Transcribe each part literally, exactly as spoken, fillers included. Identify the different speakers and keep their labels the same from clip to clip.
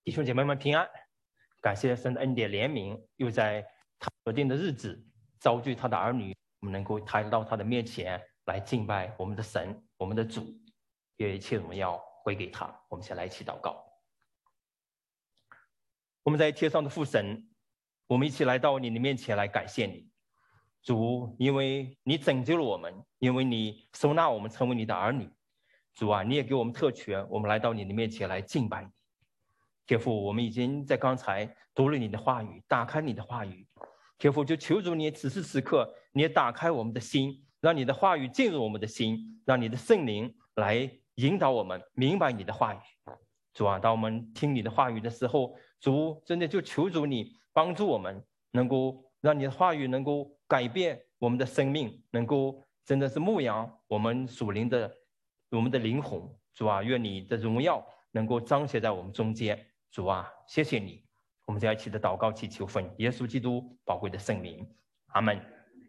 Speaker 1: 弟兄姐妹们平安，感谢神的恩典怜悯，又在他特定的日子召聚他的儿女，我们能够抬到他的面前来敬拜我们的神，我们的主，愿一切荣耀归给他。我们先来一起祷告。我们在天上的父神，我们一起来到你的面前来感谢你，主，因为你拯救了我们，因为你收纳我们成为你的儿女。主啊，你也给我们特权，我们来到你的面前来敬拜你。天父，我们已经在刚才读了你的话语，打开你的话语。天父，就求主你此时此刻，你也打开我们的心，让你的话语进入我们的心，让你的圣灵来引导我们明白你的话语。主啊，当我们听你的话语的时候，主真的就求主你帮助我们，能够让你的话语能够改变我们的生命，能够真的是牧养我们属灵的我们的灵魂。主啊，愿你的荣耀能够彰显在我们中间。主啊，谢谢你，我们在一起的祷告祈求奉耶稣基督宝贵的圣名，阿们。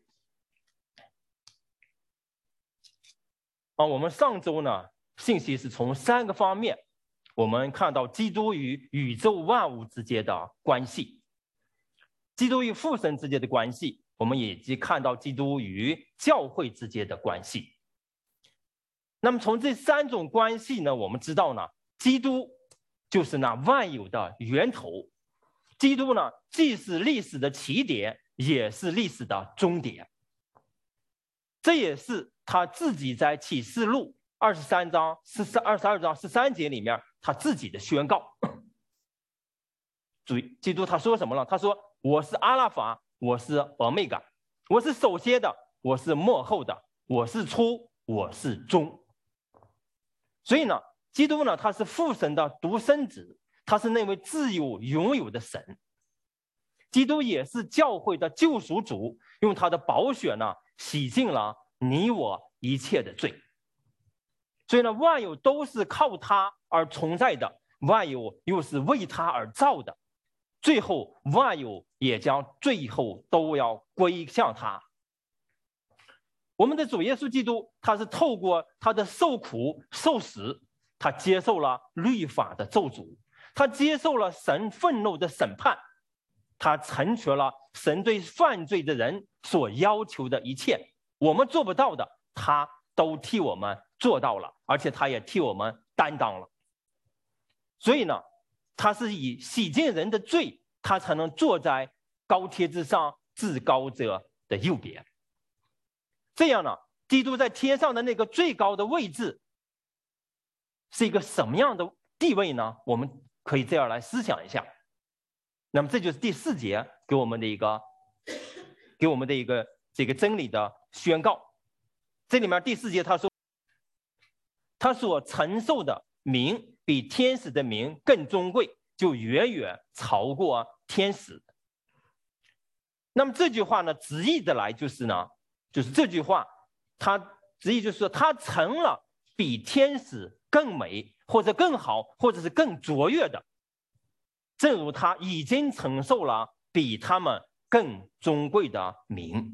Speaker 1: 啊，我们上周呢，信息是从三个方面，我们看到基督与宇宙万物之间的关系，基督与父神之间的关系，我们以及看到基督与教会之间的关系。那么从这三种关系呢，我们知道呢，基督就是那万有的源头，基督呢既是历史的起点，也是历史的终点。这也是他自己在启示录二十三章二十二章十三节里面他自己的宣告。注意，基督他说什么了？他说：“我是阿拉法，我是欧米伽，我是首先的，我是末后的，我是初，我是终。”所以呢，基督呢，他是父神的独生子，他是那位自有永有的神。基督也是教会的救赎主，用他的宝血呢，洗净了你我一切的罪。所以呢，万有都是靠他而存在的，万有又是为他而造的，最后万有也将最后都要归向他。我们的主耶稣基督，他是透过他的受苦受死，他接受了律法的咒诅，他接受了神愤怒的审判，他成全了神对犯罪的人所要求的一切，我们做不到的，他都替我们做到了，而且他也替我们担当了。所以呢，他是以洗净人的罪，他才能坐在高天之上至高者的右边。这样呢，基督在天上的那个最高的位置是一个什么样的地位呢？我们可以这样来思想一下。那么这就是第四节给我们的一个给我们的一个这个真理的宣告。这里面第四节他说，他所承受的名比天使的名更尊贵，就远远超过天使。那么这句话呢，直译的来就是呢，就是这句话，它直译就是说，他成了比天使更美，或者更好，或者是更卓越的，正如他已经承受了比他们更尊贵的名。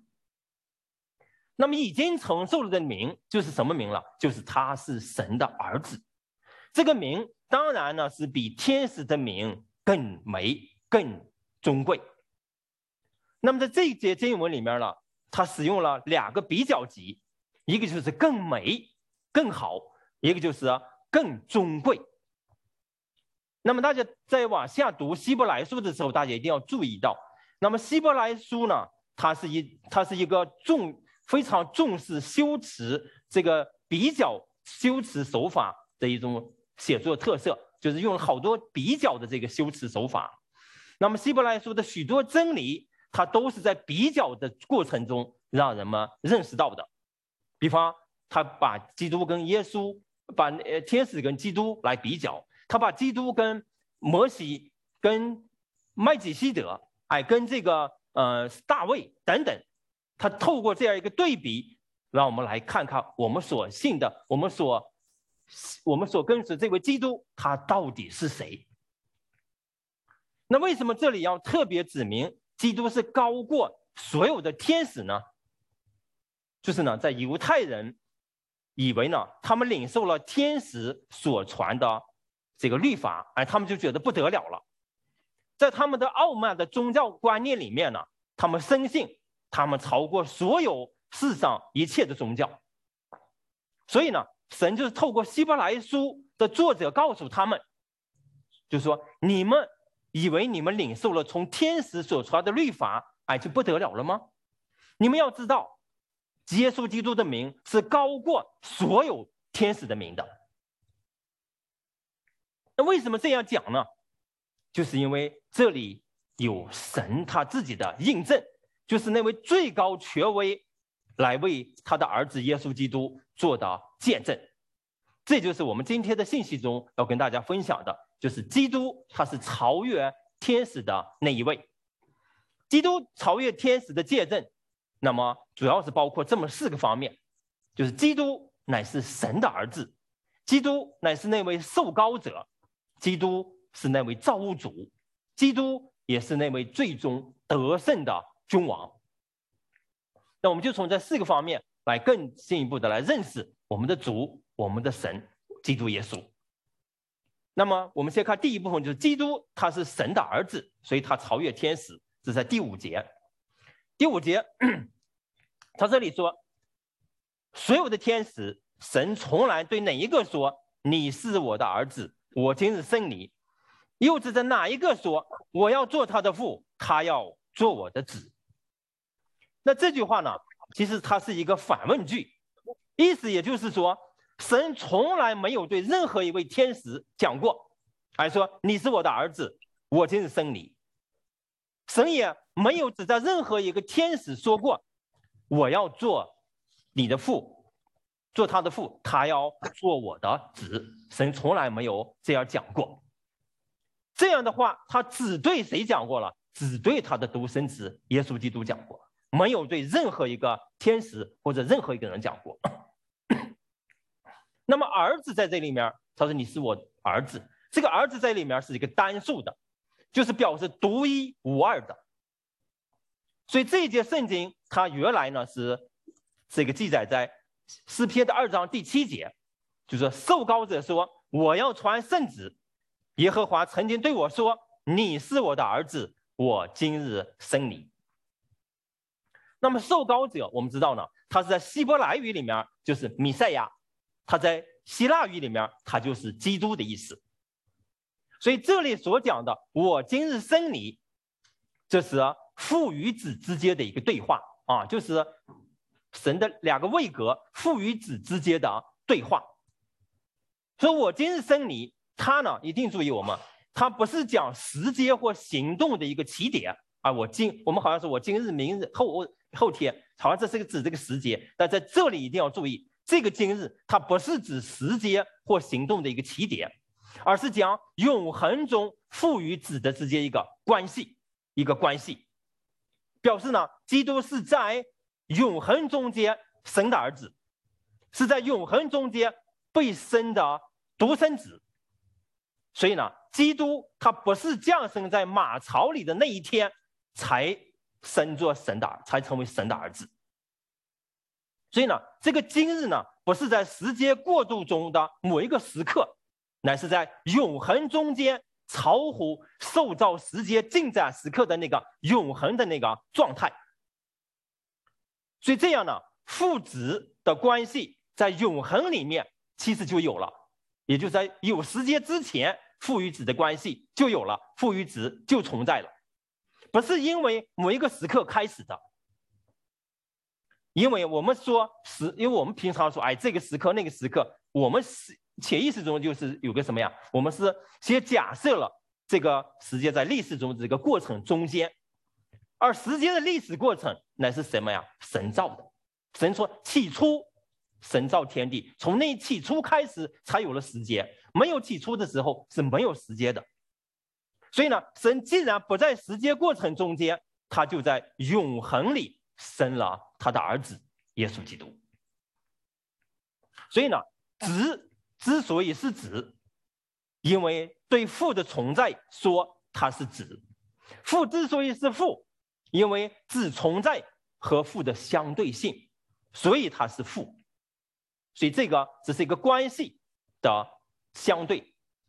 Speaker 1: 那么已经承受了的名就是什么名了？就是他是神的儿子。这个名当然呢是比天使的名更美、更尊贵。那么在这一节经文里面呢，他使用了两个比较级，一个就是更美、更好，一个就是更尊贵。那么大家在往下读希伯来书的时候，大家一定要注意到，那么希伯来书呢，它是一它是一个重非常重视修辞这个比较修辞手法的一种写作特色，就是用了好多比较的这个修辞手法。那么希伯来书的许多真理，它都是在比较的过程中让人们认识到的。比方他把基督跟耶稣，把呃天使跟基督来比较，他把基督跟摩西、跟麦基希德，哎，跟这个呃大卫等等，他透过这样一个对比，让我们来看看我们所信的，我们所我们所跟随这位基督，他到底是谁？那为什么这里要特别指明基督是高过所有的天使呢？就是呢，在犹太人以为呢，他们领受了天使所传的这个律法，哎，他们就觉得不得了了。在他们的傲慢的宗教观念里面呢，他们深信他们超过所有世上一切的宗教。所以呢，神就是透过希伯来书的作者告诉他们，就是说，你们以为你们领受了从天使所出来的律法，哎，就不得了了吗？你们要知道，耶稣基督的名是高过所有天使的名的。那为什么这样讲呢？就是因为这里有神他自己的印证，就是那位最高权威来为他的儿子耶稣基督做的见证。这就是我们今天的信息中要跟大家分享的，就是基督他是超越天使的那一位。基督超越天使的见证，那么主要是包括这么四个方面，就是基督乃是神的儿子，基督乃是那位受膏者，基督是那位造物主，基督也是那位最终得胜的君王。那我们就从这四个方面来更进一步的来认识我们的主，我们的神基督耶稣。那么我们先看第一部分，就是基督他是神的儿子，所以他超越天使，这是在第五节。第五节他这里说，所有的天使，神从来对哪一个说你是我的儿子，我今日生你？又指着哪一个说我要做他的父，他要做我的子？那这句话呢，其实它是一个反问句，意思也就是说，神从来没有对任何一位天使讲过，还说你是我的儿子，我今日生你。神也没有指着任何一个天使说过，我要做你的父，做他的父，他要做我的子。神从来没有这样讲过。这样的话，他只对谁讲过了？只对他的独生子耶稣基督讲过，没有对任何一个天使或者任何一个人讲过。那么儿子在这里面，他说你是我儿子，这个儿子在里面是一个单数的，就是表示独一无二的。所以这一节圣经它原来呢是这个记载在诗篇的二章第七节，就是受膏者说我要传圣旨，耶和华曾经对我说你是我的儿子，我今日生你。那么受膏者我们知道呢，他是在希伯来语里面就是弥赛亚，他在希腊语里面他就是基督的意思。所以这里所讲的我今日生你，这是父与子之间的一个对话啊，就是神的两个位格父与子之间的对话。所以我今日生你，他呢一定注意我们，他不是讲时间或行动的一个起点啊。我今我们好像说我今日明日后后天，好像这是个指这个时间，但在这里一定要注意，这个今日它不是指时间或行动的一个起点，而是讲永恒中父与子的之间一个关系，一个关系，表示呢，基督是在永恒中间生的儿子，是在永恒中间被生的独生子。所以呢，基督他不是降生在马槽里的那一天才生作神的，才成为神的儿子。所以呢，这个今日呢，不是在时间过渡中的某一个时刻，乃是在永恒中间超乎受造时间进展时刻的那个永恒的那个状态。所以这样呢，父子的关系在永恒里面其实就有了，也就是在有时间之前，父与子的关系就有了，父与子就存在了，不是因为某一个时刻开始的。因为我们说时，因为我们平常说，哎，这个时刻那个时刻，我们潜意识中就是有个什么呀？我们是先假设了这个时间在历史中这个过程中间，而时间的历史过程乃是什么呀？神造的。神说起初神造天地，从那起初开始才有了时间，没有起初的时候是没有时间的。所以呢，神既然不在时间过程中间，他就在永恒里生了他的儿子耶稣基督。所以呢，子之所以是子，因为对父的存在说他是子；父之所以是父，因为子存在和父的相对性，所以他是父。所以这个只是一个关系的相对，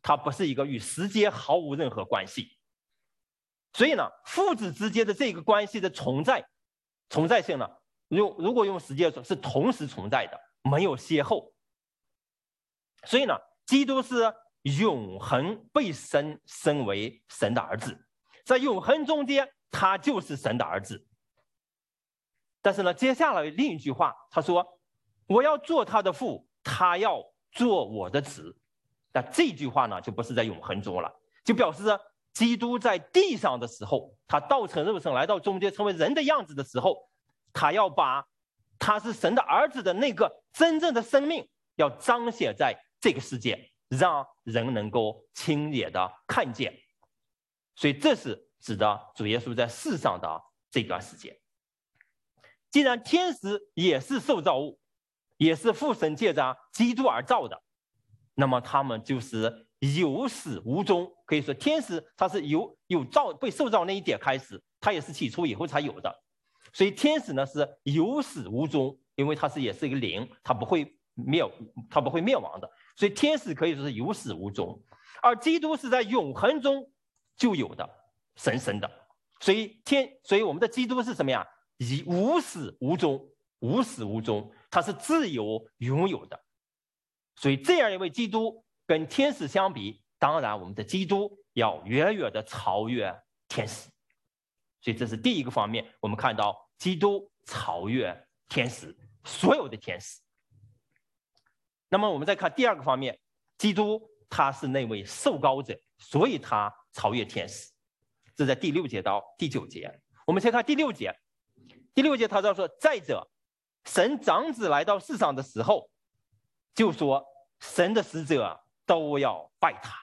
Speaker 1: 它不是一个与时间毫无任何关系。所以呢，父子之间的这个关系的存在，存在性呢，如如果用时间说，是同时存在的，没有先后。所以呢，基督是永恒被生生为神的儿子，在永恒中间，他就是神的儿子。但是呢，接下来另一句话，他说：“我要做他的父，他要做我的子。”那这句话呢，就不是在永恒中了，就表示基督在地上的时候，他道成肉身来到中间，成为人的样子的时候，他要把他是神的儿子的那个真正的生命，要彰显在这个世界，让人能够亲眼的看见。所以这是指的主耶稣在世上的这段时间。既然天使也是受造物，也是父神借着基督而造的，那么他们就是有始无终。可以说天使它是由有造被受造那一点开始，它也是起初以后才有的。所以天使呢是有始无终，因为它是也是一个灵，它不会灭它不会灭亡的。所以天使可以说是有始无终，而基督是在永恒中就有的，神神的。所以天所以我们的基督是什么呀？以无始无终，无始无终，它是自由拥有的。所以这样一位基督跟天使相比，当然我们的基督要远远的超越天使。所以这是第一个方面，我们看到基督超越天使，所有的天使。那么我们再看第二个方面，基督他是那位受膏者，所以他超越天使。这在第六节到第九节。我们先看第六节，第六节他这样说：再者，神长子来到世上的时候，就说神的使者都要拜他。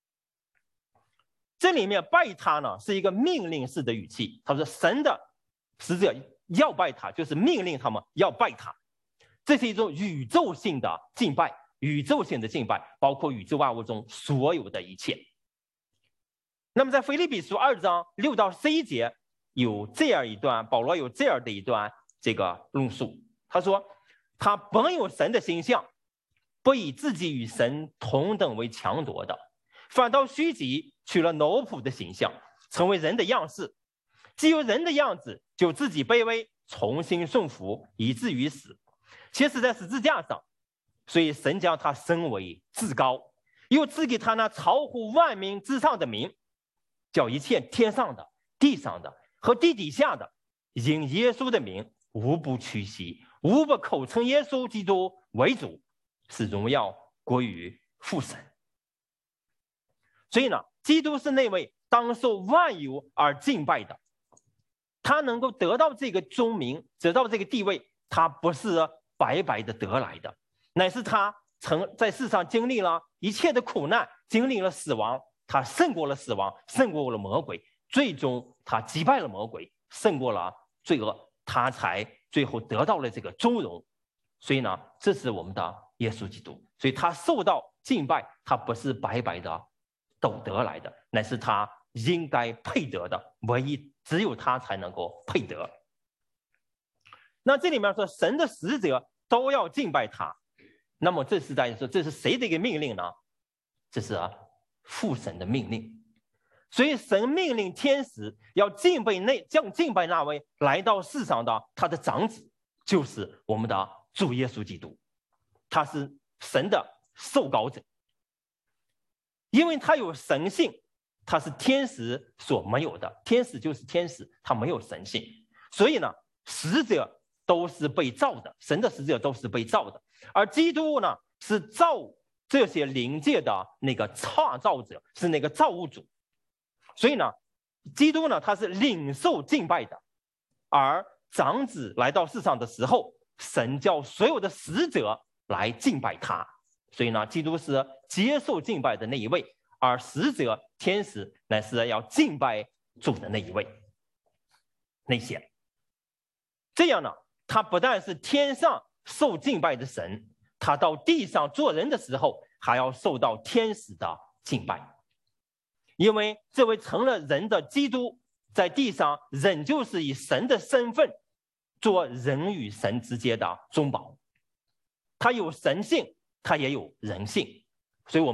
Speaker 1: 这里面拜他呢是一个命令式的语气，他说神的使者要拜他，就是命令他们要拜他。这是一种宇宙性的敬拜，宇宙性的敬拜包括宇宙万物中所有的一切。那么在腓立比书二章六到十一节有这样一段，保罗有这样的一段这个论述，他说他本有神的形象，不以自己与神同等为强夺的，反倒虚己，取了奴仆的形象，成为人的样式。既有人的样子，就自己卑微，重新顺服，以至于死，且死在十字架上。所以神将他升为至高，又赐给他那超乎万民之上的名，叫一切天上的、地上的和地底下的，因耶稣的名，无不屈膝，无不口称耶稣基督为主，使荣耀归于父神。所以呢，基督是那位当受万有而敬拜的，他能够得到这个尊名，得到这个地位，他不是白白的得来的，乃是他曾在世上经历了一切的苦难，经历了死亡，他胜过了死亡，胜过了魔鬼，最终他击败了魔鬼，胜过了罪恶，他才最后得到了这个尊荣。所以呢，这是我们的耶稣基督，所以他受到敬拜，他不是白白的都得来的，乃是他应该配得的，唯一只有他才能够配得。那这里面说神的使者都要敬拜他，那么这是在说这是谁的一个命令呢？这是父神的命令。所以神命令天使要敬拜那将敬拜那位来到世上的他的长子，就是我们的主耶稣基督，他是神的受膏者。因为他有神性，他是天使所没有的，天使就是天使，他没有神性。所以呢，使者都是被造的，神的使者都是被造的，而基督呢是造这些灵界的那个创造者，是那个造物主。所以呢，基督呢他是领受敬拜的，而长子来到世上的时候，神叫所有的使者来敬拜他。所以呢，基督是接受敬拜的那一位，而使者天使乃是要敬拜主的那一位。那些这样呢，他不但是天上受敬拜的神，他到地上做人的时候还要受到天使的敬拜。因为这位成了人的基督在地上仍旧是以神的身份做人与神之间的中保，他有神性，他也有人性。所以我们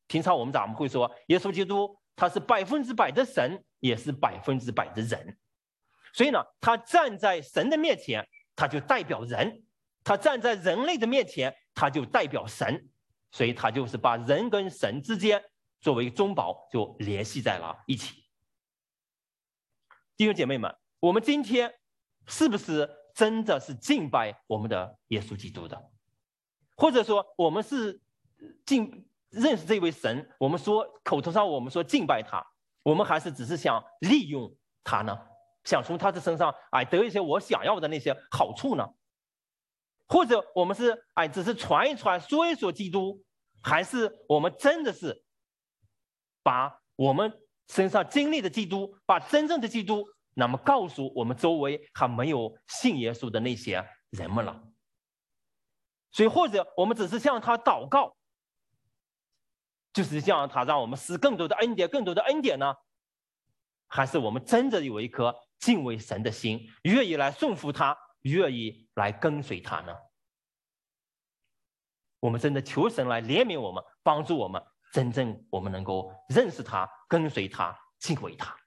Speaker 1: 平常我们咱们会说，耶稣基督他是百分之百的神，也是百分之百的人。所以呢，他站在神的面前，他就代表人；他站在人类的面前，他就代表神。所以他就是把人跟神之间作为中保，就联系在了一起。弟兄姐妹们，我们今天是不是真的是敬拜我们的耶稣基督的？或者说，我们是敬认识这位神，我们说口头上我们说敬拜他，我们还是只是想利用他呢？想从他的身上哎得一些我想要的那些好处呢？或者我们是哎只是传一传说一说基督，还是我们真的是把我们身上经历的基督，把真正的基督那么告诉我们周围还没有信耶稣的那些人们了？所以或者我们只是向他祷告，就是向他让我们施更多的恩典更多的恩典呢？还是我们真的有一颗敬畏神的心，愿意来顺服他，愿意来跟随他呢？我们真的求神来怜悯我们，帮助我们，真正我们能够认识他，跟随他，敬畏他。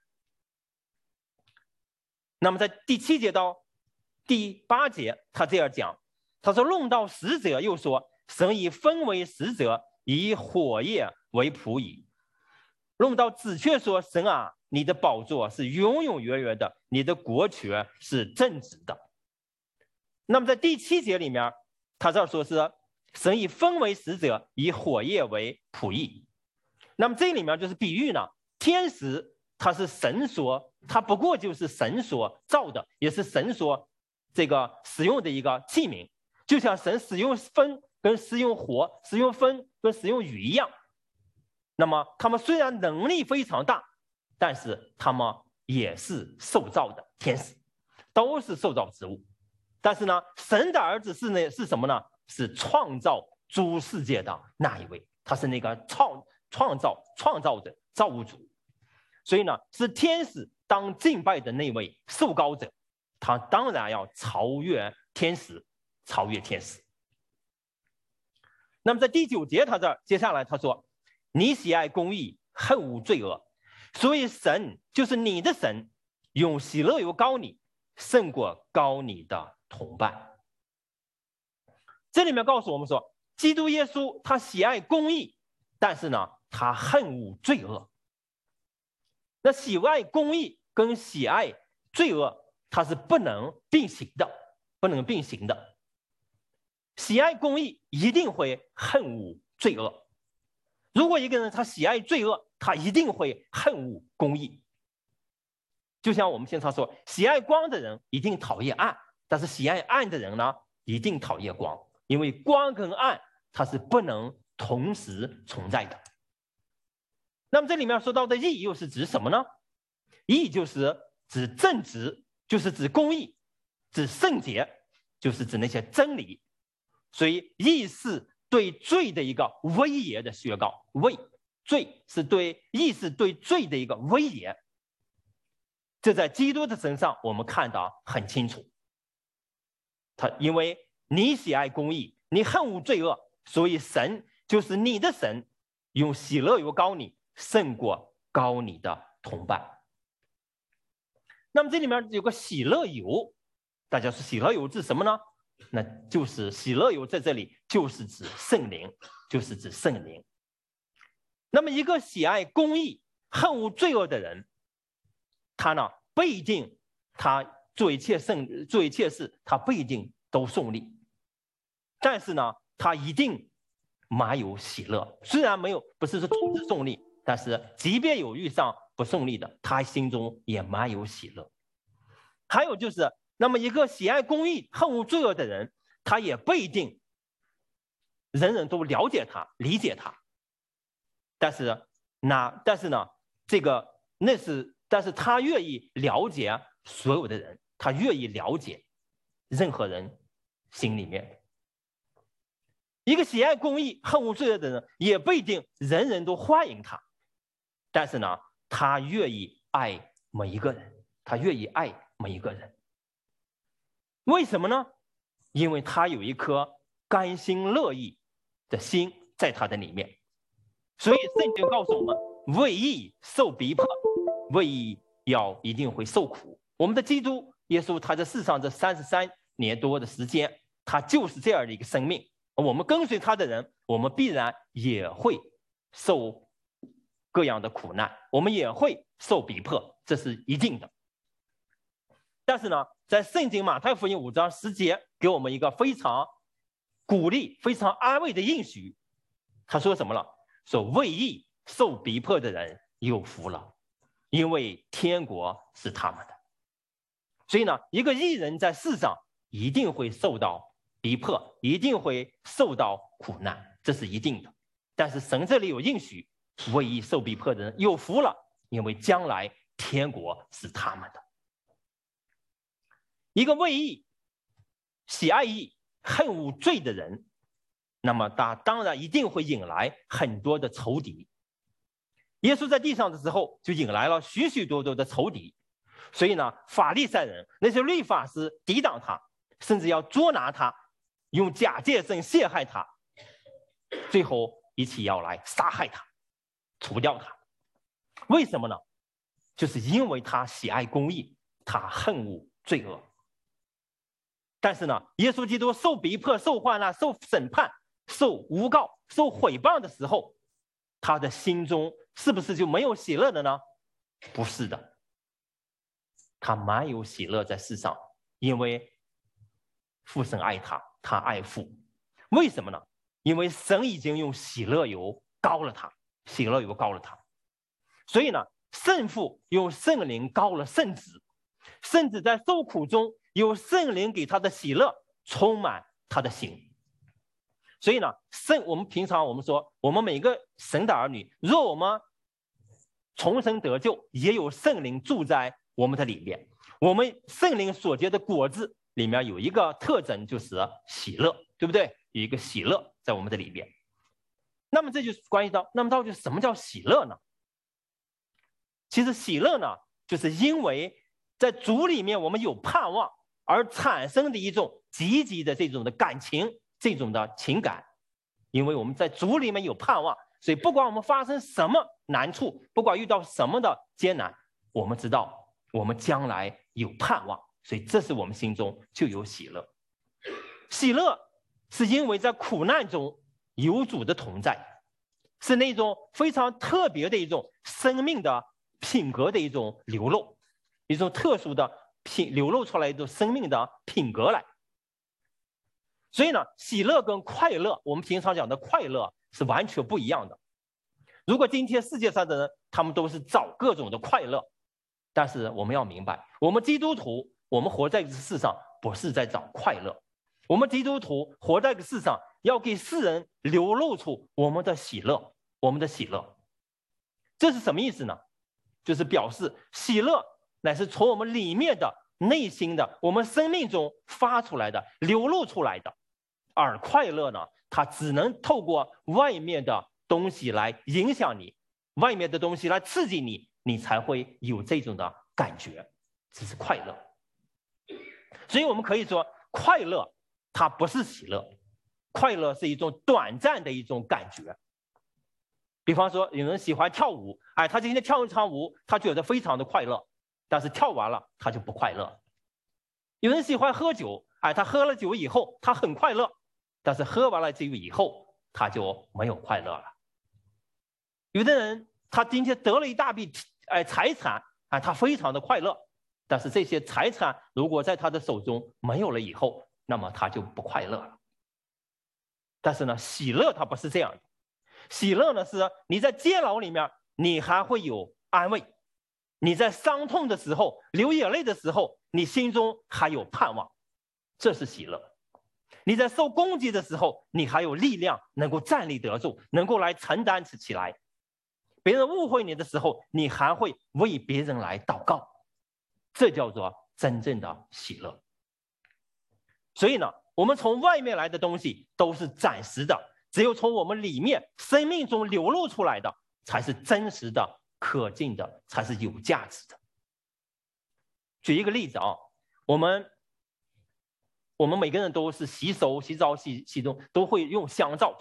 Speaker 1: 那么在第七节到第八节他这样讲，他说论到使者，又说神以风为使者，以火焰为仆役。论到子却说，神啊，你的宝座是永永远远的，你的国权是正直的。那么在第七节里面，他这儿说是神以风为使者，以火焰为仆役。那么这里面就是比喻呢，天使他是神所，他不过就是神所造的，也是神所这个使用的一个器皿，就像神使用风跟使用火、使用风跟使用雨一样。那么他们虽然能力非常大，但是他们也是受造的天使，都是受造之物。但是呢，神的儿子是呢是什么呢？是创造诸世界的那一位，他是那个创创造创造的造物主。所以呢，是天使当敬拜的那位受膏者，他当然要超越天使，超越天使。那么在第九节，他这儿接下来他说，你喜爱公义，恨恶罪恶，所以神就是你的神，用喜乐油膏你，胜过膏你的同伴。这里面告诉我们说，基督耶稣他喜爱公义，但是呢，他恨恶罪恶。那喜爱公义跟喜爱罪恶，它是不能并行的，不能并行的。喜爱公义一定会恨恶罪恶。如果一个人他喜爱罪恶，他一定会恨恶公义。就像我们经常说，喜爱光的人一定讨厌暗，但是喜爱暗的人呢，一定讨厌光，因为光跟暗它是不能同时存在的。那么这里面说到的义又是指什么呢？义就是指正直，就是指公义，指圣洁，就是指那些真理。所以义是对罪的一个威严的宣告，威罪是对义是对罪的一个威严。这在基督的身上我们看到很清楚。他因为你喜爱公义，你恨恶罪恶，所以神就是你的神，用喜乐油膏你，胜过膏你的同伴。那么这里面有个喜乐油，大家说喜乐油指什么呢？那就是喜乐油在这里就是指圣灵，就是指圣灵。那么一个喜爱公义、恨恶罪恶的人，他呢不一定他做一切圣做一切事，他不一定都顺利，但是呢，他一定满有喜乐。虽然没有不是说同时顺利，但是即便有遇上不顺利的，他心中也满有喜乐。还有就是，那么一个喜爱公义、恨恶罪恶的人，他也不一定人人都了解他、理解他。但是那但是呢，这个那是，但是他愿意了解所有的人，他愿意了解任何人心里面。一个喜爱公义、恨恶罪恶的人，也不一定人人都欢迎他，但是呢，他愿意爱每一个人，他愿意爱每一个人。为什么呢？因为他有一颗甘心乐意的心在他的里面， 所以圣经告诉我们，为义受逼迫，为义要一定会受苦。我们的基督耶稣，他在世上这三十三年多的时间，他就是这样的一个生命。我们跟随他的人，我们必然也会受各样的苦难，我们也会受逼迫，这是一定的。但是呢，在圣经马太福音五章十节给我们一个非常鼓励、非常安慰的应许。他说什么了？说为义受逼迫的人有福了，因为天国是他们的。所以呢，一个义人在世上一定会受到逼迫，一定会受到苦难，这是一定的。但是神这里有应许，为义受逼迫的人有福了，因为将来天国是他们的。一个为义、喜爱义、恨恶罪的人，那么他当然一定会引来很多的仇敌。耶稣在地上的时候，就引来了许许多多的仇敌。所以呢，法利赛人那些律法师抵挡他，甚至要捉拿他，用假借证陷害他，最后一起要来杀害他，除掉他。为什么呢？就是因为他喜爱公义，他恨恶罪恶。但是呢，耶稣基督受逼迫、受患难、受审判、受诬告、受毁谤的时候，他的心中是不是就没有喜乐的呢？不是的，他满有喜乐在世上，因为父神爱他，他爱父。为什么呢？因为神已经用喜乐油膏了他，喜乐油膏了他。所以呢，圣父用圣灵膏了圣子，圣子在受苦中有圣灵给他的喜乐充满他的心。所以呢，圣我们平常我们说，我们每个神的儿女，若我们重生得救，也有圣灵住在我们的里面。我们圣灵所结的果子里面有一个特征，就是喜乐，对不对？有一个喜乐在我们的里面。那么这就关系到，那么到底什么叫喜乐呢？其实喜乐呢，就是因为在主里面我们有盼望而产生的一种积极的这种的感情，这种的情感。因为我们在主里面有盼望，所以不管我们发生什么难处，不管遇到什么的艰难，我们知道我们将来有盼望，所以这是我们心中就有喜乐。喜乐是因为在苦难中有主的同在，是那种非常特别的一种生命的品格的一种流露，一种特殊的品流露出来一种生命的品格来。所以呢，喜乐跟快乐，我们平常讲的快乐是完全不一样的。如果今天世界上的人，他们都是找各种的快乐，但是我们要明白，我们基督徒，我们活在这个世上不是在找快乐，我们基督徒活在这个世上，要给世人流露出我们的喜乐，我们的喜乐。这是什么意思呢？就是表示喜乐乃是从我们里面的内心的，我们生命中发出来的，流露出来的。而快乐呢，它只能透过外面的东西来影响你，外面的东西来刺激你，你才会有这种的感觉，这是快乐。所以我们可以说，快乐它不是喜乐，快乐是一种短暂的一种感觉。比方说，有人喜欢跳舞，哎，他今天跳一场舞，他觉得非常的快乐，但是跳完了他就不快乐。有人喜欢喝酒，哎，他喝了酒以后他很快乐，但是喝完了酒以后他就没有快乐了。有的人他今天得了一大笔哎财产，哎，他非常的快乐，但是这些财产如果在他的手中没有了以后，那么他就不快乐了。但是呢，喜乐它不是这样的，喜乐呢是你在监牢里面你还会有安慰，你在伤痛的时候流眼泪的时候，你心中还有盼望，这是喜乐。你在受攻击的时候，你还有力量能够站立得住，能够来承担起来。别人误会你的时候，你还会为别人来祷告，这叫做真正的喜乐。所以呢，我们从外面来的东西都是暂时的，只有从我们里面生命中流露出来的才是真实的、可敬的，才是有价值的。举一个例子啊，我们我们每个人都是洗手、洗澡、洗洗东都会用香皂，对不对？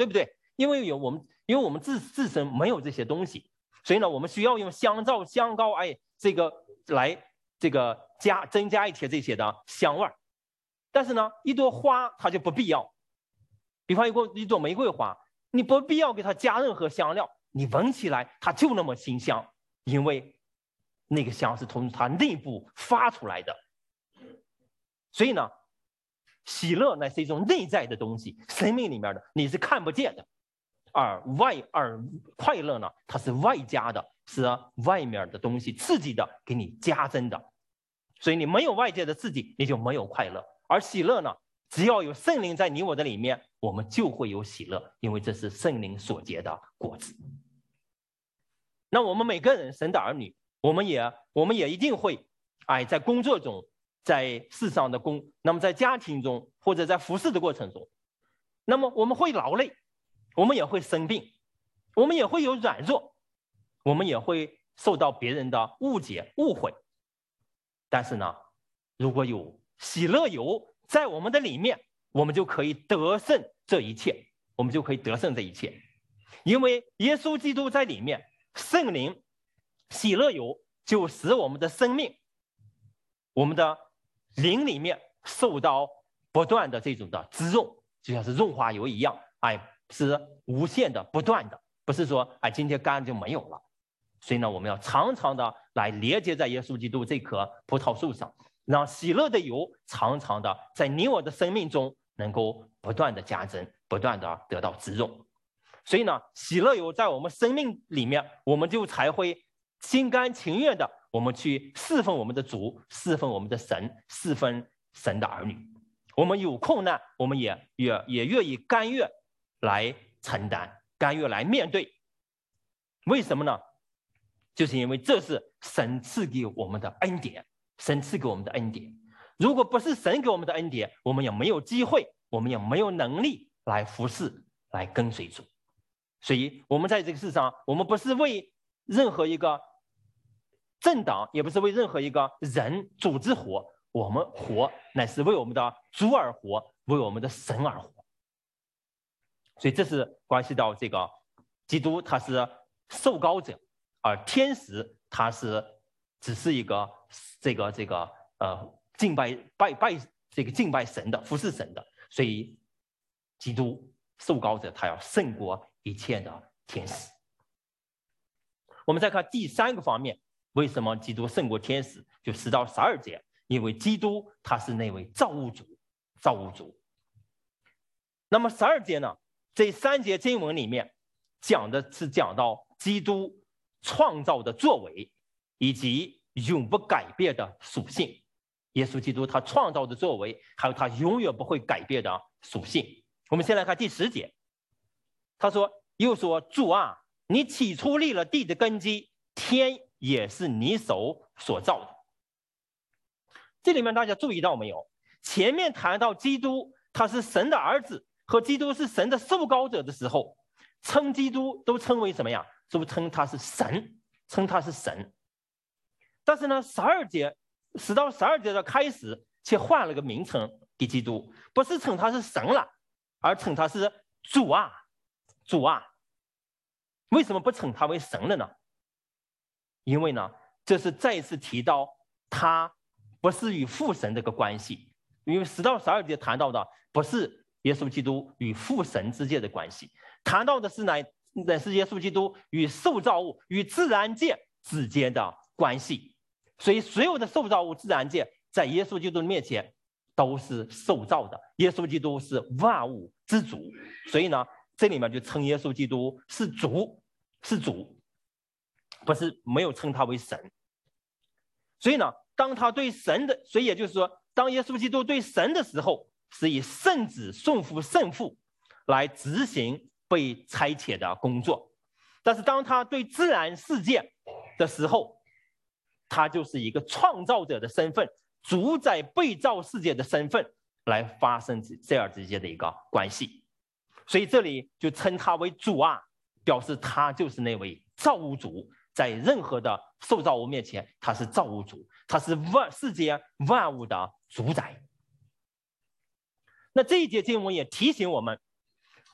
Speaker 1: 因为有我们，因为我们自自身没有这些东西，所以呢，我们需要用香皂、香膏，哎，这个来这个加增加一些这些的香味儿。但是呢，一朵花它就不必要，比方一个一朵玫瑰花，你不必要给它加任何香料，你闻起来它就那么清香，因为那个香是从它内部发出来的。所以呢，喜乐乃是一种内在的东西，生命里面的你是看不见的，而外而快乐呢，它是外加的，是外面的东西刺激的，给你加增的。所以你没有外界的刺激，你就没有快乐。而喜乐呢，只要有圣灵在你我的里面，我们就会有喜乐，因为这是圣灵所结的果子。那我们每个人，神的儿女，我们也我们也一定会，哎，在工作中，在世上的工，那么在家庭中或者在服侍的过程中，那么我们会劳累，我们也会生病，我们也会有软弱，我们也会受到别人的误解误会。但是呢，如果有喜乐油在我们的里面，我们就可以得胜这一切，我们就可以得胜这一切，因为耶稣基督在里面，圣灵喜乐油就使我们的生命，我们的灵里面受到不断的这种的滋润，就像是润滑油一样，哎，是无限的不断的，不是说哎今天干就没有了。所以呢，我们要常常的来连接在耶稣基督这棵葡萄树上，让喜乐的油常常的在你我的生命中能够不断的加增，不断的得到滋润。所以呢，喜乐油在我们生命里面，我们就才会心甘情愿的，我们去侍奉我们的主，侍奉我们的神，侍奉神的儿女。我们有困难，我们也也也愿意甘愿来承担，甘愿来面对。为什么呢？就是因为这是神赐给我们的恩典，神赐给我们的恩典。如果不是神给我们的恩典，我们也没有机会，我们也没有能力来服侍，来跟随主。所以我们在这个世上，我们不是为任何一个政党，也不是为任何一个人组织活，我们活乃是为我们的主而活，为我们的神而活。所以这是关系到这个基督他是受膏者，而天使他是只是一个这个这个呃敬拜拜拜这个敬拜神的，服侍神的。所以基督受膏者他要胜过一切的天使。我们再看第三个方面，为什么基督胜过天使？就十到十二节，因为基督他是那位造物主，造物主。那么十二节呢？这三节经文里面讲的是讲到基督创造的作为，以及永不改变的属性。耶稣基督他创造的作为，还有他永远不会改变的属性。我们先来看第十节，他说：“又说，主啊，你起初立了地的根基，天也是你手所造的。”这里面大家注意到没有？前面谈到基督他是神的儿子，和基督是神的受膏者的时候，称基督都称为什么呀？都称他是神，称他是神。但是呢，十二节十到十二节的开始，却换了个名称给基督，不是称他是神了，而称他是主啊，主啊。为什么不称他为神了呢？因为呢，这是再一次提到他不是与父神这个关系，因为十到十二节谈到的不是耶稣基督与父神之间的关系，谈到的是乃乃是耶稣基督与受造物、与自然界之间的关系。所以所有的受造物、自然界在耶稣基督面前都是受造的，耶稣基督是万物之主。所以呢，这里面就称耶稣基督是主，是主，不是没有称他为神。所以呢，当他对神的，所以也就是说，当耶稣基督对神的时候，是以圣子顺服圣父来执行被差遣的工作。但是当他对自然世界的时候，他就是一个创造者的身份，主宰被造世界的身份来发生这样之间的一个关系。所以这里就称他为主啊，表示他就是那位造物主，在任何的受造物面前，他是造物主，他是万世界万物的主宰。那这一节经文也提醒我们，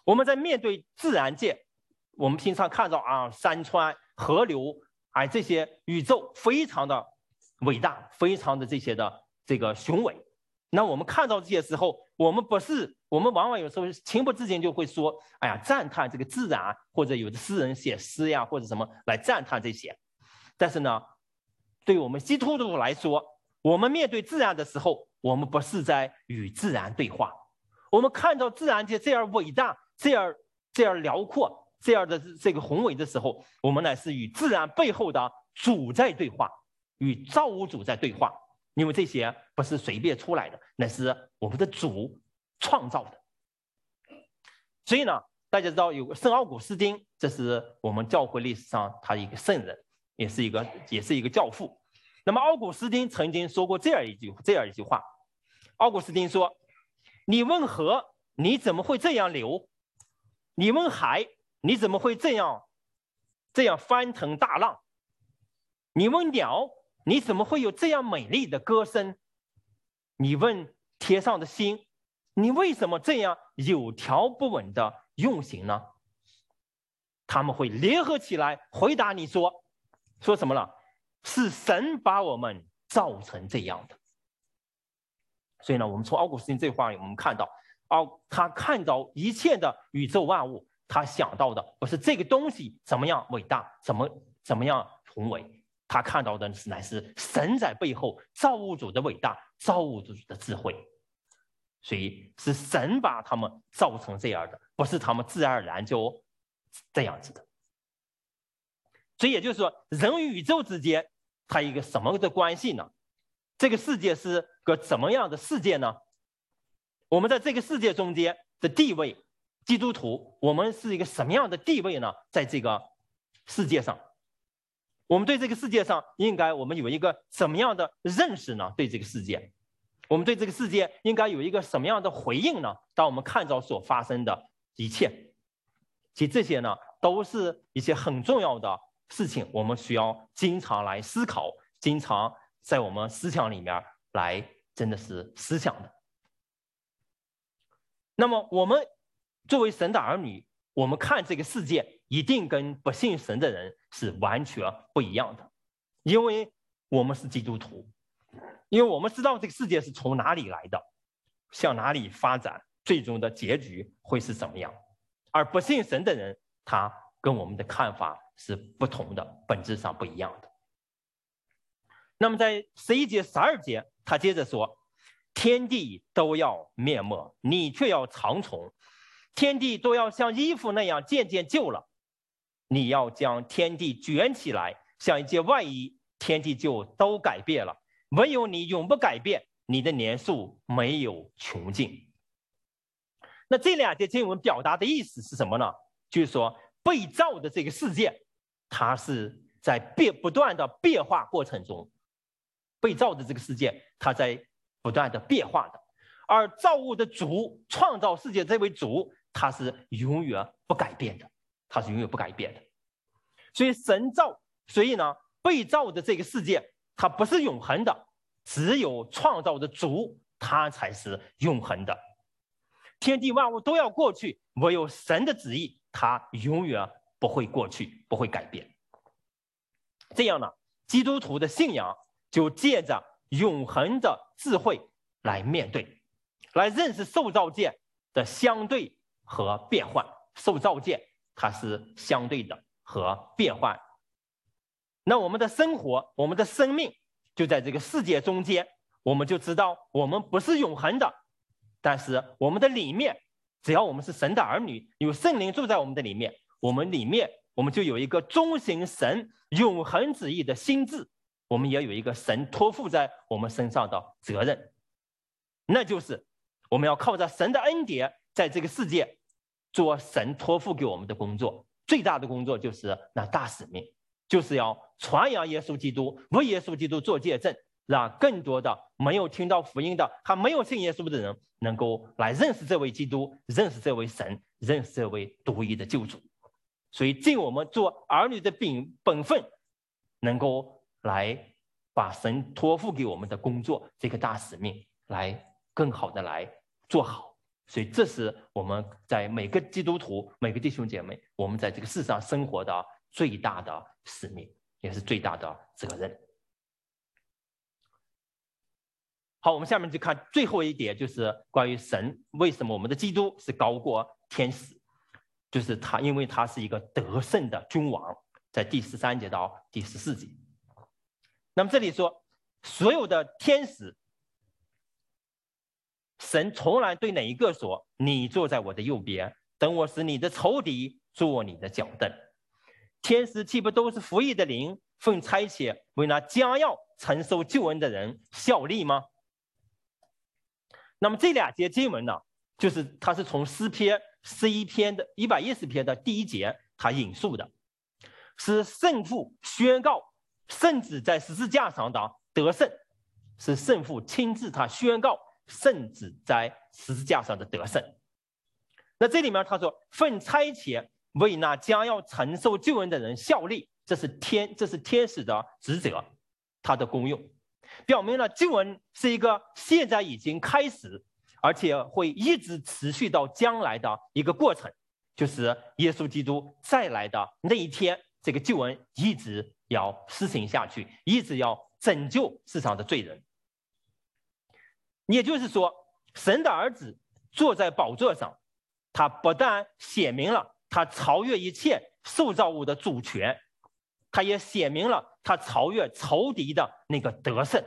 Speaker 1: 我们在面对自然界，我们平常看到啊，山川、河流，哎，这些宇宙非常的伟大，非常的这些的这个雄伟。那我们看到这些时候，我们不是，我们往往有时候情不自禁就会说，哎呀，赞叹这个自然，或者有的诗人写诗呀，或者什么来赞叹这些。但是呢，对于我们基督徒来说，我们面对自然的时候，我们不是在与自然对话。我们看到自然界这样伟大、这样这样辽阔、这样的这个宏伟的时候，我们乃是与自然背后的主在对话，与造物主在对话。因为这些不是随便出来的，那是我们的主创造的。所以呢，大家知道有个圣奥古斯丁，这是我们教会历史上他一个圣人，也是一个也是一个教父。那么奥古斯丁曾经说过这样一句这样一句话，奥古斯丁说：“你问河，你怎么会这样流？你问海，你怎么会这样这样翻腾大浪？你问鸟，你怎么会有这样美丽的歌声？你问天上的星，你为什么这样有条不紊的运行呢？”他们会联合起来回答你说：“说什么了？是神把我们造成这样的。”所以呢，我们从奥古斯丁这话，我们看到，奥他看到一切的宇宙万物，他想到的不是这个东西怎么样伟大，怎么怎么样宏伟，他看到的是乃是神在背后造物主的伟大，造物主的智慧。所以是神把他们造成这样的，不是他们自然而然就这样子的。所以也就是说，人与宇宙之间，它一个什么的关系呢？这个世界是个怎么样的世界呢？我们在这个世界中间的地位，基督徒，我们是一个什么样的地位呢？在这个世界上，我们对这个世界上应该我们有一个什么样的认识呢？对这个世界，我们对这个世界应该有一个什么样的回应呢？当我们看到所发生的一切，其实这些呢，都是一些很重要的事情，我们需要经常来思考，经常在我们思想里面来真的是思想的。那么我们作为神的儿女，我们看这个世界一定跟不信神的人是完全不一样的，因为我们是基督徒，因为我们知道这个世界是从哪里来的，向哪里发展，最终的结局会是怎么样。而不信神的人，他跟我们的看法是不同的，本质上不一样的。那么在十一节、十二节，他接着说：“天地都要灭没，你却要长存；天地都要像衣服那样渐渐旧了，你要将天地卷起来，像一件外衣，天地就都改变了。唯有你永不改变，你的年数没有穷尽。”那这两节经文表达的意思是什么呢？就是说，被造的这个世界，它是在变不断的变化过程中，被造的这个世界，它在不断的变化的，而造物的主，创造世界这位主，他是永远不改变的，他是永远不改变的。所以神造，所以呢，被造的这个世界，它不是永恒的，只有创造的主，他才是永恒的。天地万物都要过去，唯有神的旨意，它永远不会过去，不会改变。这样呢，基督徒的信仰就借着永恒的智慧来面对，来认识受造界的相对和变换。受造界它是相对的和变换。那我们的生活，我们的生命就在这个世界中间，我们就知道我们不是永恒的。但是我们的里面，只要我们是神的儿女，有圣灵住在我们的里面，我们里面我们就有一个遵行神永恒旨意的心智，我们也有一个神托付在我们身上的责任，那就是我们要靠着神的恩典，在这个世界做神托付给我们的工作。最大的工作就是那大使命，就是要传扬耶稣基督，为耶稣基督做见证，让更多的没有听到福音的，还没有信耶稣的人，能够来认识这位基督，认识这位神，认识这位独一的救主。所以尽我们做儿女的本本分，能够来把神托付给我们的工作，这个大使命来更好的来做好。 所以这是我们在每个基督徒、每个弟兄姐妹，我们在这个世上生活的最大的使命，也是最大的责任。好，我们下面就看最后一点，就是关于神为什么我们的基督是高过天使，就是他，因为他是一个得胜的君王，在第十三节到第十四节。那么这里说，所有的天使，神从来对哪一个说：“你坐在我的右边，等我使你的仇敌做你的脚凳。”天使岂不都是服役的灵，奉差遣为那将要承受救恩的人效力吗？那么这两节经文呢，就是它是从诗篇十一篇的一百一十篇的第一节他引述的，是圣父宣告圣子在十字架上的得胜，是圣父亲自他宣告圣子在十字架上的得胜。那这里面他说奉差遣为那将要承受救恩的人效力，这是天这是天使的职责，他的功用，表明了救恩是一个现在已经开始，而且会一直持续到将来的一个过程，就是耶稣基督再来的那一天，这个救恩一直要施行下去，一直要拯救世上的罪人。也就是说，神的儿子坐在宝座上，他不但显明了他超越一切受造物的主权，他也显明了他超越仇敌的那个得胜。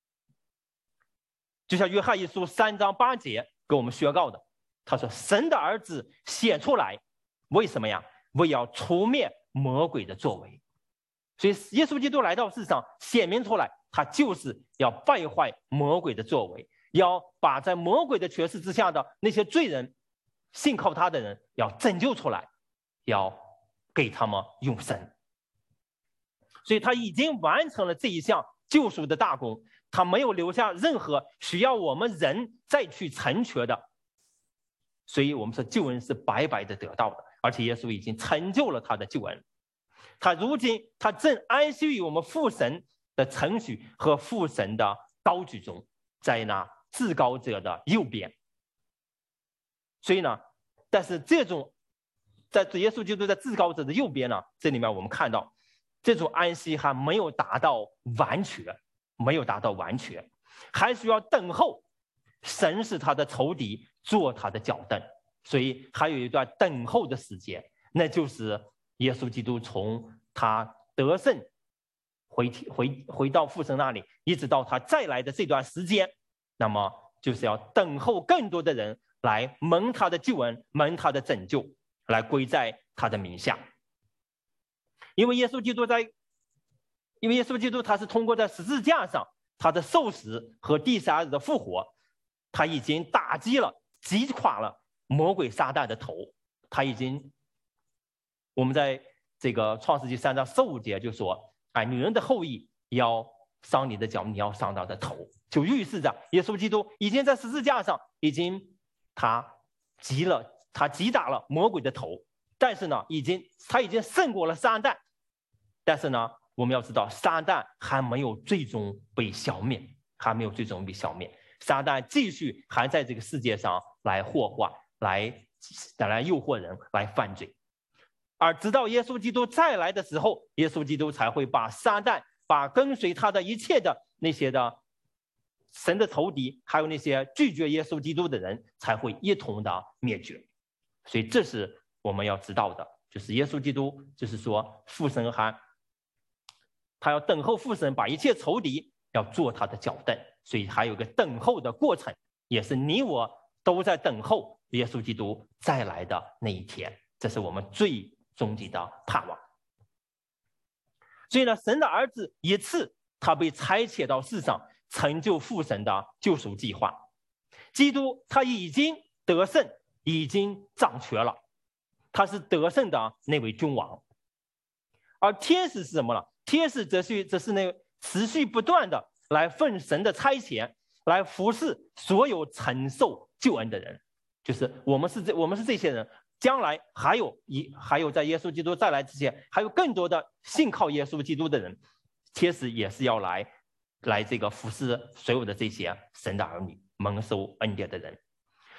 Speaker 1: 就像约翰一书三章八节给我们宣告的，他说神的儿子显出来，为什么呀？为要除灭魔鬼的作为。所以耶稣基督来到世上显明出来，他就是要败坏魔鬼的作为，要把在魔鬼的权势之下的那些罪人，信靠他的人要拯救出来，要给他们永生。所以他已经完成了这一项救赎的大功，他没有留下任何需要我们人再去成全的。所以我们说救恩是白白的得到的，而且耶稣已经成就了他的救恩。他如今他正安息于我们父神的承许和父神的高举中，在那至高者的右边。所以呢，但是这种在耶稣基督在至高者的右边呢，这里面我们看到这种安息还没有达到完全，没有达到完全，还需要等候神使他的仇敌做他的脚凳，所以还有一段等候的时间，那就是耶稣基督从他得胜回回回到父神那里，一直到他再来的这段时间，那么就是要等候更多的人来蒙他的救恩，蒙他的拯救，来归在他的名下。因为耶稣基督在，因为耶稣基督他是通过在十字架上他的受死和第三日的复活，他已经打击了、击垮了魔鬼撒旦的头。他已经，我们在这个创世纪三章十五节就说：“哎，女人的后裔要伤你的脚，你要伤她的头。”就预示着耶稣基督已经在十字架上已经他击了，他击打了魔鬼的头。但是呢，已经他已经胜过了撒旦，但是呢，我们要知道，撒旦还没有最终被消灭，还没有最终被消灭。撒旦继续还在这个世界上来祸患，来来诱惑人，来犯罪。而直到耶稣基督再来的时候，耶稣基督才会把撒旦、把跟随他的一切的那些的神的仇敌，还有那些拒绝耶稣基督的人，才会一同的灭绝。所以这是我们要知道的，就是耶稣基督，就是说父神还他要等候父神把一切仇敌要做他的脚凳，所以还有个等候的过程，也是你我都在等候耶稣基督再来的那一天，这是我们最终极的盼望。所以呢，神的儿子一次他被差遣到世上，成就父神的救赎计划。基督他已经得胜，已经掌权了，他是得胜的那位君王。而天使是什么呢？天使则是则是那持续不断的来奉神的差遣，来服侍所有承受救恩的人。就是我们是这我们是这些人，将来还有一还有在耶稣基督再来之前，还有更多的信靠耶稣基督的人，天使也是要来来这个服侍所有的这些神的儿女，蒙受恩典的人。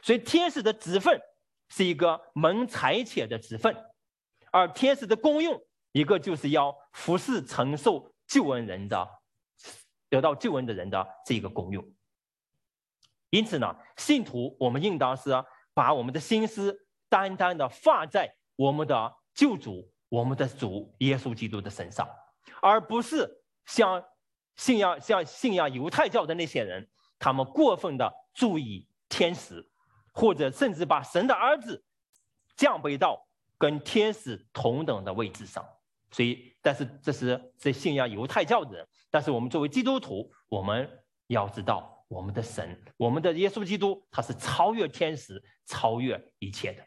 Speaker 1: 所以天使的职分是一个蒙差遣的职分，而天使的功用一个就是要服侍承受救恩人的得到救恩的人的这个功用。因此呢，信徒我们应当是把我们的心思单单的放在我们的救主我们的主耶稣基督的身上，而不是像信仰像信仰犹太教的那些人，他们过分的注意天使，或者甚至把神的儿子降卑到跟天使同等的位置上。所以但是这是这信仰犹太教的人，但是我们作为基督徒，我们要知道我们的神我们的耶稣基督他是超越天使超越一切的。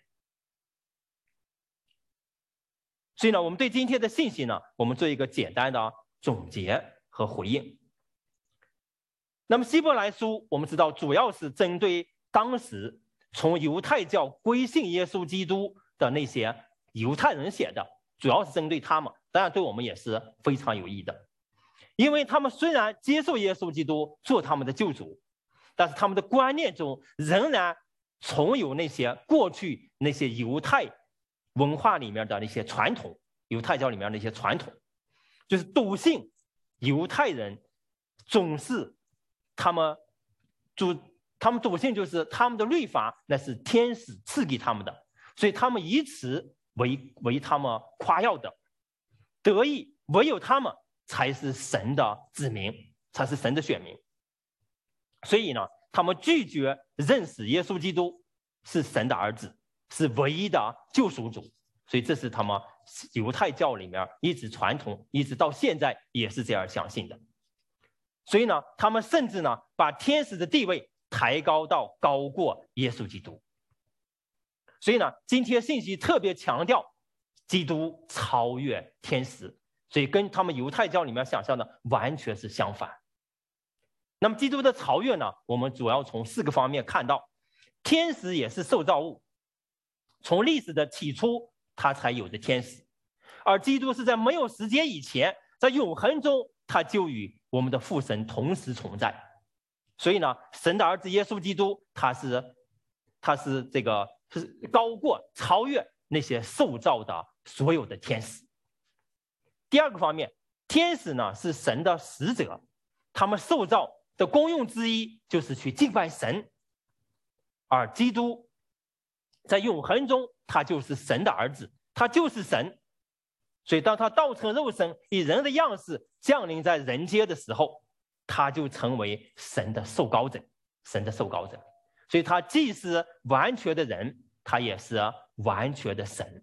Speaker 1: 所以呢，我们对今天的信息呢，我们做一个简单的总结和回应。那么希伯来书我们知道主要是针对当时从犹太教归信耶稣基督的那些犹太人写的，主要是针对他们，当然对我们也是非常有益的。因为他们虽然接受耶稣基督做他们的救主，但是他们的观念中仍然存有那些过去那些犹太文化里面的那些传统，犹太教里面的那些传统，就是笃信犹太人总是他们主他们笃信就是他们的律法那是天使赐给他们的，所以他们以此为为他们夸耀的，得以唯有他们才是神的子民，才是神的选民。所以呢，他们拒绝认识耶稣基督是神的儿子，是唯一的救赎主。所以这是他们犹太教里面一直传统，一直到现在也是这样相信的。所以呢，他们甚至呢把天使的地位抬高到高过耶稣基督。所以呢，今天信息特别强调基督超越天使，所以跟他们犹太教里面想象的完全是相反。那么基督的超越呢，我们主要从四个方面看到。天使也是受造物，从历史的起初他才有的天使，而基督是在没有时间以前，在永恒中他就与我们的父神同时存在。所以呢，神的儿子耶稣基督他是他是这个是高过超越那些受造的所有的天使。第二个方面，天使呢是神的使者，他们受造的功用之一就是去敬拜神，而基督在永恒中他就是神的儿子，他就是神。所以当他道成肉身，以人的样式降临在人间的时候，他就成为神的受膏者，神的受膏者。所以他既是完全的人，他也是完全的神。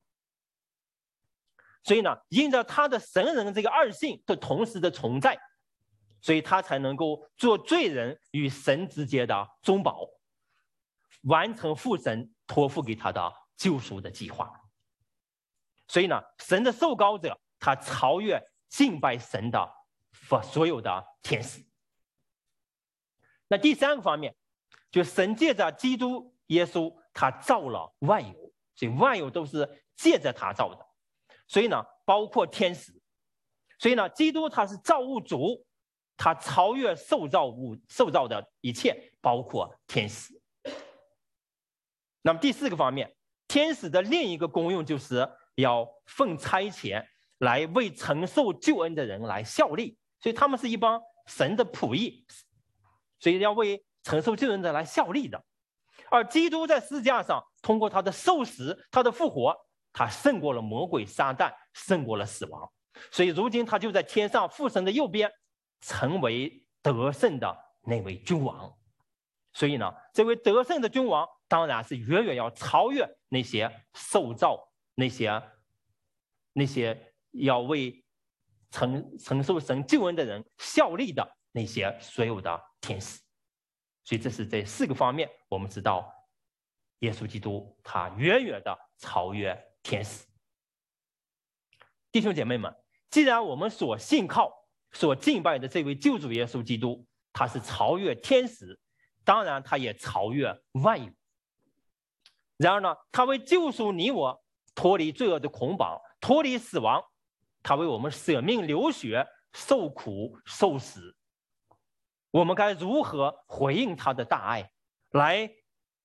Speaker 1: 所以呢，因着他的神人这个二性的同时的存在，所以他才能够做罪人与神之间的中保，完成父神托付给他的救赎的计划。所以呢，神的受膏者他超越敬拜神的所有的天使。那第三个方面，就神借着基督耶稣他造了万有，所以万有都是借着他造的，所以呢包括天使。所以呢，基督他是造物主，他超越受造物受造的一切，包括天使。那么第四个方面，天使的另一个功用就是要奉差遣来为承受救恩的人来效力，所以他们是一帮神的仆役，所以要为承受救恩的来效力的。而基督在十字架上通过他的受死他的复活，他胜过了魔鬼撒旦，胜过了死亡，所以如今他就在天上父神的右边，成为得胜的那位君王。所以呢，这位得胜的君王当然是远远要超越那些受造那些那些要为承承受神救恩的人效力的那些所有的天使。所以这是这四个方面，我们知道耶稣基督他远远的超越天使。弟兄姐妹们，既然我们所信靠所敬拜的这位救主耶稣基督他是超越天使，当然他也超越万有。然而呢，他为救赎你我脱离罪恶的捆绑，脱离死亡，他为我们舍命流血，受苦受死。我们该如何回应他的大爱，来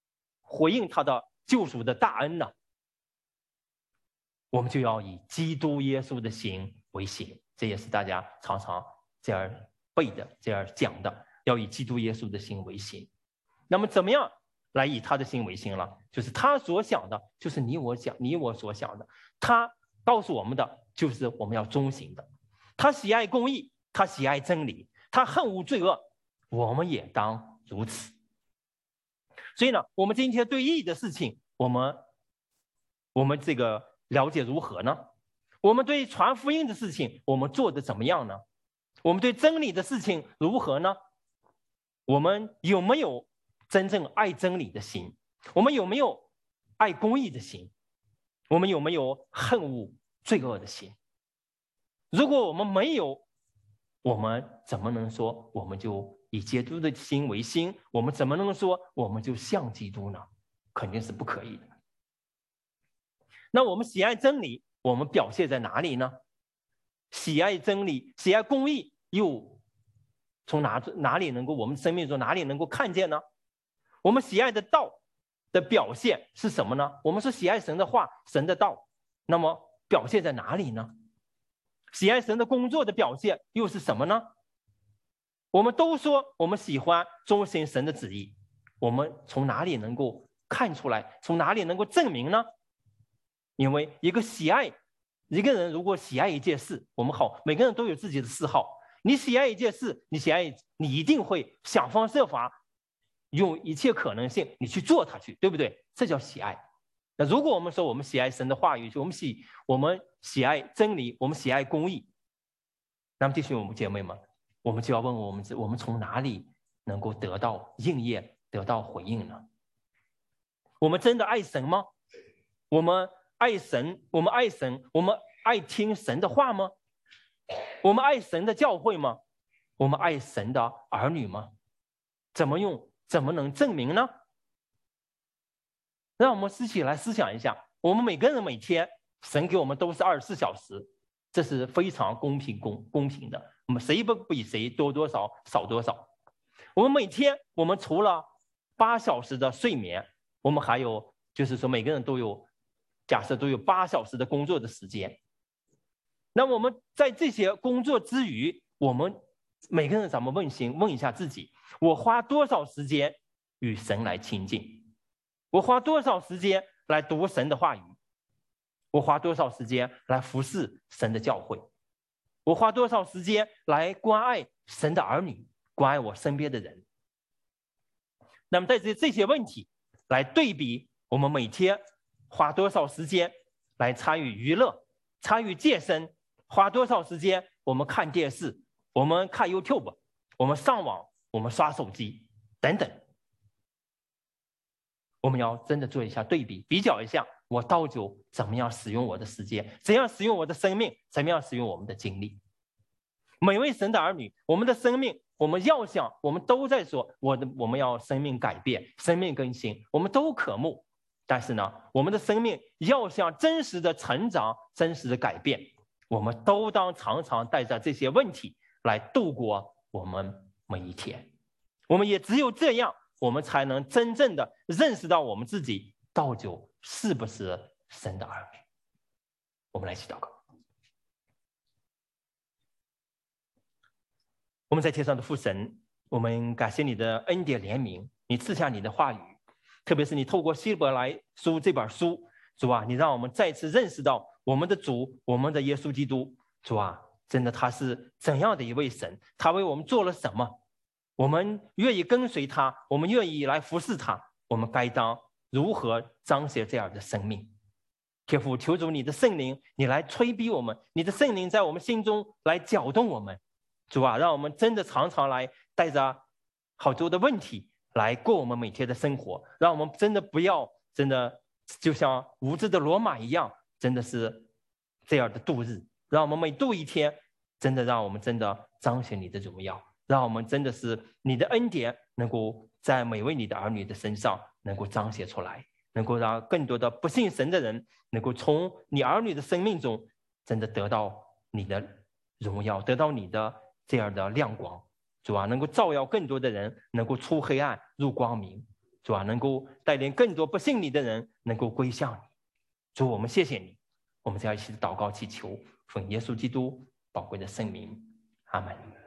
Speaker 1: 回应他的救赎的大恩呢？我们就要以基督耶稣的心为心，这也是大家常常这样背的，这样讲的，要以基督耶稣的心为心。那么怎么样来以他的心为心了？就是他所想的，就是你我想，你我所想的。他告诉我们的，就是我们要忠行的。他喜爱公义，他喜爱真理，他恨恶罪恶，我们也当如此。所以呢，我们今天对义的事情，我们我们这个了解如何呢？我们对传福音的事情，我们做的怎么样呢？我们对真理的事情如何呢？我们有没有真正爱真理的心？我们有没有爱公义的心？我们有没有恨恶罪恶的心？如果我们没有，我们怎么能说我们就以基督的心为心？我们怎么能说我们就像基督呢？肯定是不可以的。那我们喜爱真理，我们表现在哪里呢？喜爱真理，喜爱公义，又从哪哪里能够我们生命中哪里能够看见呢？我们喜爱的道的表现是什么呢？我们说喜爱神的话，神的道，那么表现在哪里呢？喜爱神的工作的表现又是什么呢？我们都说我们喜欢遵行神的旨意，我们从哪里能够看出来？从哪里能够证明呢？因为一个喜爱一个人，如果喜爱一件事，我们好，每个人都有自己的嗜好。你喜爱一件事，你喜爱，你一定会想方设法，用一切可能性，你去做它去，对不对？这叫喜爱。那如果我们说我们喜爱神的话语，我们喜我们喜爱真理，我们喜爱公义，那么弟兄姐妹们，我们就要问我们：我们从哪里能够得到应验、得到回应呢？我们真的爱神吗？我们爱神，我们爱神，我们爱听神的话吗？我们爱神的教会吗？我们爱神的儿女吗？怎么用？怎么能证明呢？让我们一起来思想一下，我们每个人每天，神给我们都是二十四小时，这是非常公平公公平的，我们谁不比谁多多少少多少。我们每天，我们除了八小时的睡眠，我们还有就是说每个人都有，假设都有八小时的工作的时间。那么我们在这些工作之余，我们每个人咱们问心问一下自己，我花多少时间与神来亲近？我花多少时间来读神的话语？我花多少时间来服侍神的教会？我花多少时间来关爱神的儿女，关爱我身边的人？那么带着这些问题来对比，我们每天花多少时间来参与娱乐、参与健身，花多少时间我们看电视，我们看 YouTube， 我们上网，我们刷手机等等。我们要真的做一下对比，比较一下，我到底怎么样使用我的时间，怎样使用我的生命，怎么样使用我们的精力。每位神的儿女，我们的生命，我们要想，我们都在说，我的我们要生命改变，生命更新，我们都渴慕。但是呢，我们的生命要想真实的成长，真实的改变，我们都当常常带着这些问题来度过我们每一天。我们也只有这样，我们才能真正的认识到我们自己到底是不是神的儿女。我们来一起祷告。我们在天上的父神，我们感谢你的恩典怜悯，你赐下你的话语，特别是你透过希伯来书这本书，主啊，你让我们再次认识到我们的主，我们的耶稣基督。主啊，真的他是怎样的一位神，他为我们做了什么，我们愿意跟随他，我们愿意来服侍他，我们该当如何彰显这样的生命。天父，求主你的圣灵，你来催逼我们，你的圣灵在我们心中来搅动我们。主啊，让我们真的常常来带着好多的问题来过我们每天的生活，让我们真的不要真的就像无知的罗马一样，真的是这样的度日。让我们每度一天，真的让我们真的彰显你的荣耀，让我们真的是你的恩典能够在每位你的儿女的身上能够彰显出来，能够让更多的不信神的人能够从你儿女的生命中真的得到你的荣耀，得到你的这样的亮光。主啊，能够照耀更多的人，能够出黑暗入光明。 主啊，能够带领更多不信你的人能够归向你。主，我们谢谢你，我们在一起祷告祈求，奉耶稣基督宝贵的圣名，阿门。